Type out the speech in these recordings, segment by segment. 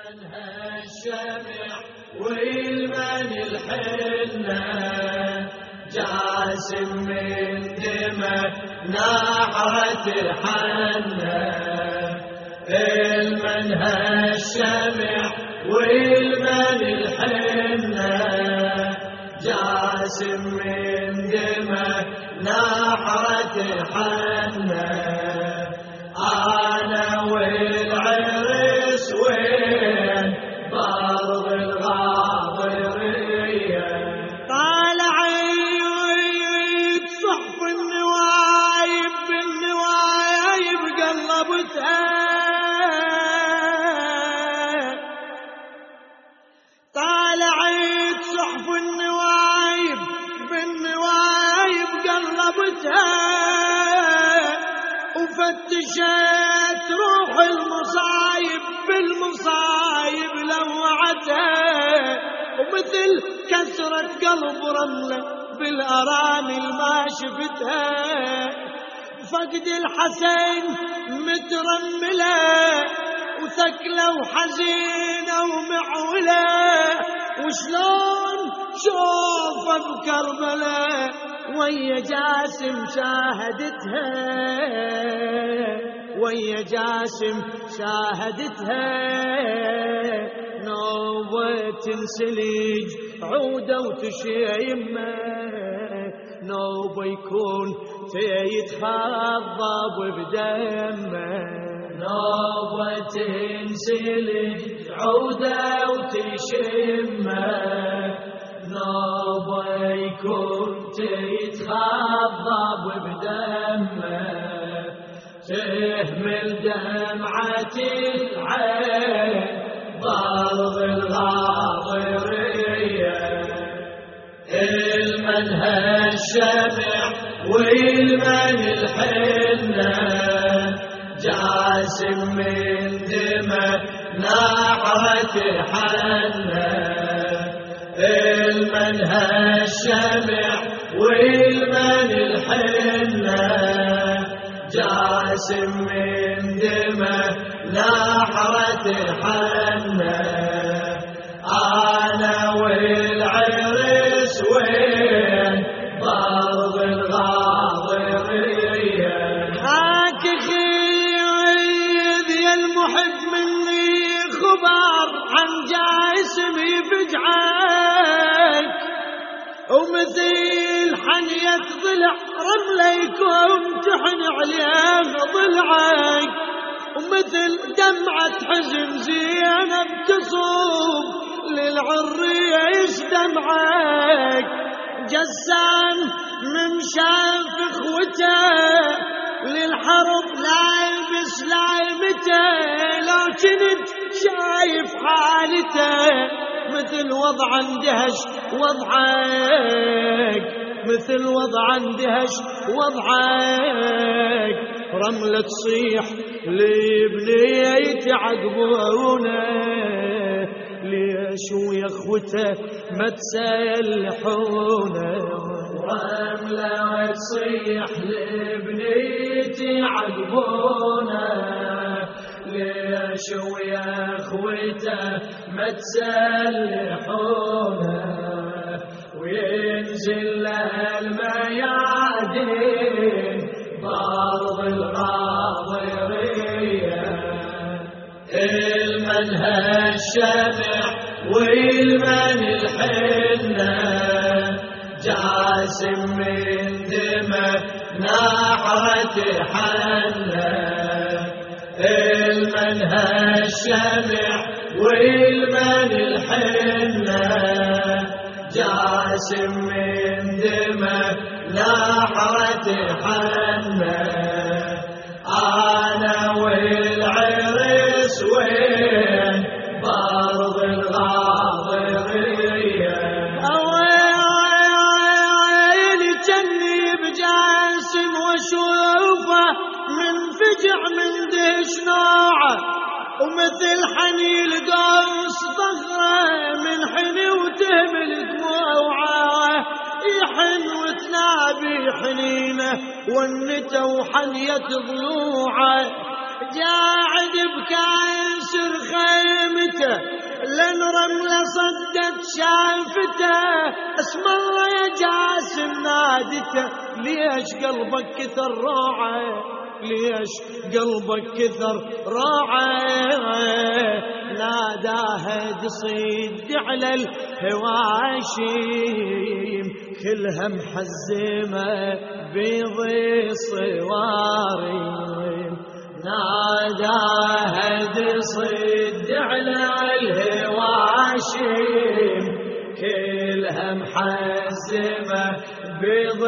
منها الشمع والمن الحنة جاسم من دمه ناحرة الحنة المنها الشمع والمن الحنة جاسم من دمه ناحرة الحنة أنا والعرس وين ضرب الغاضرية طالع عيد صحف النوايب بالنوايب قلبتها طالع عيد صحف النوايب بالنوايب قلبتها وفتشت روح المصايب بالمصايب لوعتها ومثل كسرة قلب رملة بالأرامل ما شفتها فقد الحسين مترملة وثكلة وحزينة ومعولة وشلون شوفها بكربلاء ويا جاسم شاهدتها ويا جاسم شاهدتها نوبة تنسلج عودة وتشيمة نوبة يكون يتخضب بدمه نوبة تنسلج عودة وتشمه نوبة يكون يتخضب بدمه تهمل دمعة العين ضرب الغاضرية المنها الشمع والمن الحنة جاسم من دمه ناحرة الحنة المنها الشمع والمن الحنة جاسم من دمه ناحرة الحنة أنا والعرس وين ضرب الغاضرية هاك خيذ يا المحب مني خبر عن جاسم يفجعك ومثل حنية ضلع رملة يكون تحن عليه ضلعك ومثل دمعة حزن زينب تصوب للعريس دمعك جسام من شاف اخوته للحرب لايبس لايمته لكن انت شايف حالته مثل وضع اندهش وضعك مثل وضع اندهش وضعك رملة تصيح لبنية عقبونه ليش ويا اخوته ما تسلحونه رملة تصيح لبنية عقبونه ليش ويا اخوته ما تسلحونه وينزل له الميادين ضرب الغاضرية المنها الشمع والمن الحنة جاسم من دمه ناحرة الحنة المنها الشمع والمن الحنة جاسم من دمه ناحرة الحنة أنا والعرس وين ضرب الغاضرية أويلي جني بجاسم واشوفه من فجع من دهش نوعه ومثل حنين قوس ظهره من حني وتهمل دموعه يحن وتنابي حنينه والنته وحنية ضلوعه قاعد بكاسر خيمته الرملة صدت شافته، اسم الله يا جاسم نادته. ليش قلبك كثر روعه؟ ليش قلبك كثر روعه؟ ناداها تصيد على الهواشيم، كلها محزمة بيض صواريم. ناداها تصيد على الهواشيم، كلها محزمة بيض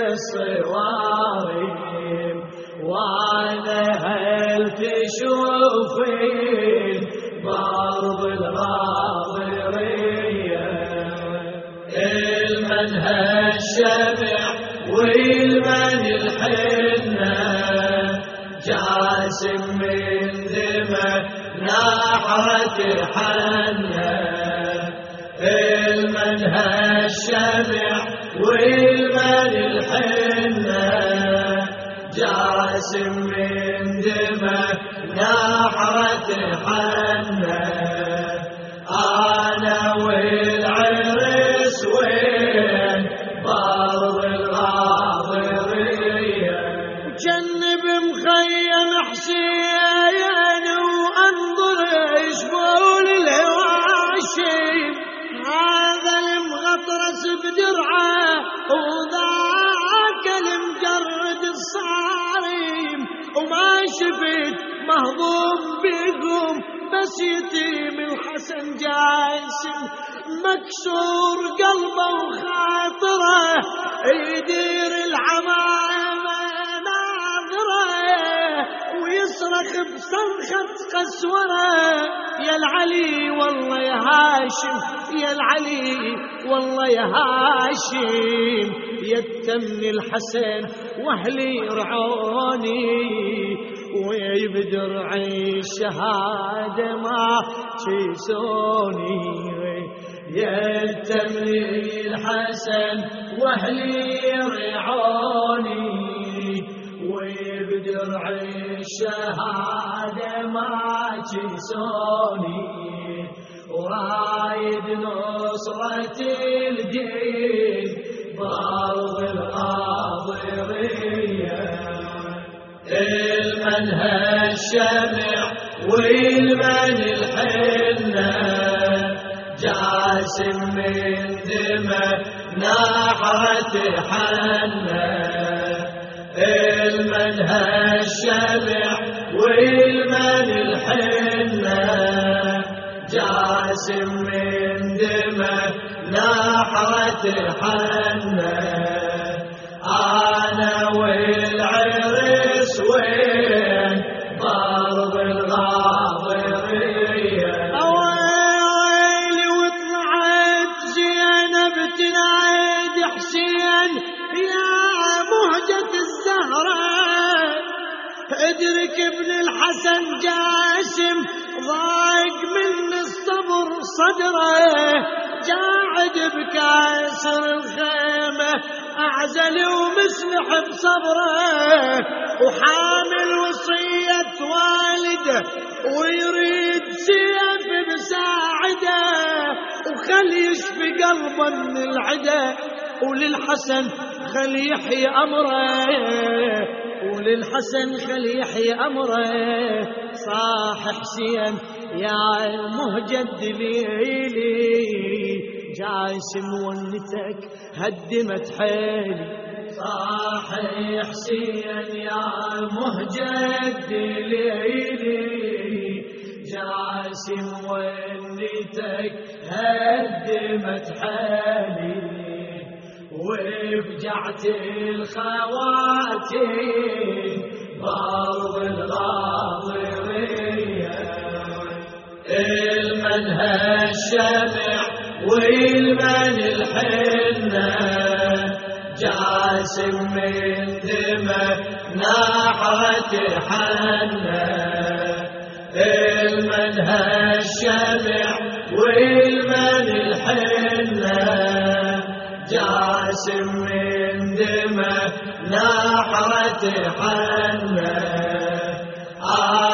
صواريم. وانا هل تشوفين برض الغاضرية، المن هالشمع والمن الحنة، جاسم من ذمه ناحرة حنة. المن هالشمع والمن الحنة، جاسم من دمه ناحرة حنة. أنا والعرس وين برض الغاضرية، وجنب مخيم حسين وانظر يشبول الهواشم. هذا المغطرس بدرعه وذاك المجرد الصاريم، وما شفت مهضوم بيكم بس يتيم الحسن جاسم. مكسور قلبه وخاطره يدير العمامة ناظره، ويصرخ بصرخة قسوره. يا العلي والله يا هاشم، يا العلي والله يا هاشم. يتمني الحسن واهلي رعوني، ويبدرعي الشهادة ما تشيسوني. يتمني الحسن واهلي رعوني، ويبدرعي الشهادة ما تشيسوني. ورايد نصرة الدين برض الغاضرية، المن هالشمع والمن الحنة، جاسم من دمه ناحرة حنة. المن هالشمع والمن الحنة، جاسم من دمه ناحرة حنة. أنا والعرس وين برض الغاضرية. أويلي وطلعت زينب تنايد حسين يا مهجة الزهرة. ادرك ابن الحسن جاسم ضاق من الصبر صدره، قاعد بكاسر الخيمة أعزل ومسلح بصبره، وحامل وصية والده ويريد سيف بساعده، وخل يشفي قلبه من العدا، وللحسن خل يحيي أمره، وللحسن خل يحيي أمره. صاح حسين يا مهجد ليلي، جاسم ونتك هدمت حيلي. صاح حسين يا مهجد ليلي، جاسم ونتك هدمت حيلي. وفجعت الخواتيم برض الغاضرية، المن هالشمع والمن الحنة، جاسم من دمه ناحرة حنة. المن هالشمع والمن الحنة، جاسم من دمه ناحرة حنة.